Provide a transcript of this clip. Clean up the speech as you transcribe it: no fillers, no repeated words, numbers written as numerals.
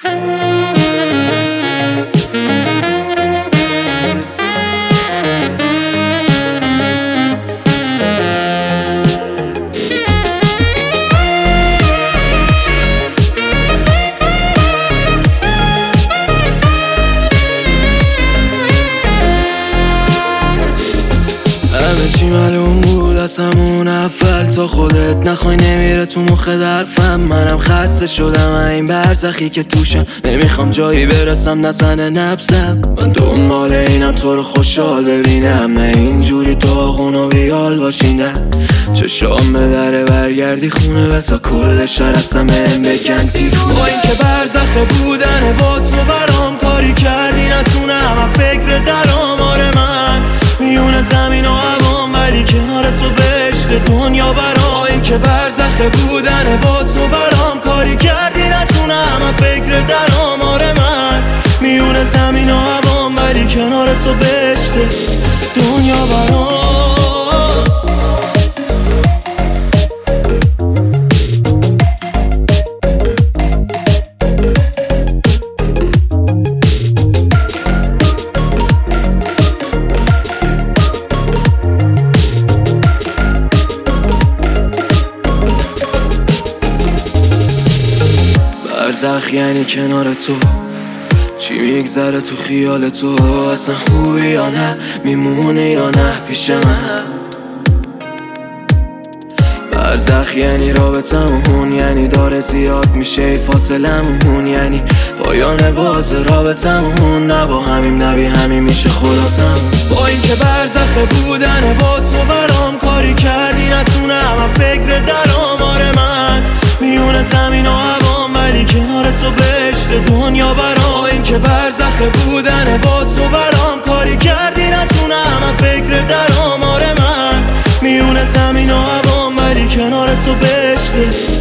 همه چی معلوم بود از همون اول، تا خودت نخوای نمیره تو مخ درفم. منم خسته شدم این برزخی که توشم، نمیخوام جایی برسم نزنه نبزم. من دنبال اینم تو رو خوشحال ببینم، نه اینجوری داغون و بیال باشی. نه چشام به دره برگردی خونه بسا کل شهر هستم هم بکن تیفونه. با این که برزخه بودنه با تو برام کاری کردی نتونم من فکر درام. آره من میونه زمین و هوام ولی کنار تو بهشت دنیا برام. این که برزخه بودنه با تو برام کاری کردی نتونم من فکر درام. آره من میونه زمین و هوام ولی کنار تو بهشت دنیا برام. برزخ یعنی کنار تو، چی میگذره تو خیال تو؟ اصلا خوبی یا نه، میمونی یا نه پیش من؟ برزخ یعنی رابطمون، یعنی داره زیاد میشه فاصلمون، یعنی پایان باز رابطمون. نه با همیم نبی همین میشه خلاصم. با این که برزخ بودنه با تو برام کاری کردی نتونم من فکر درام. آره من میونه زمین و هوام ولی کنار تو بهشت دنیا برام. این که برزخ بودنه با تو برام کاری کردی نتونم من فکر درام. آره من میونه زمین و هوام ولی کنار تو بهشت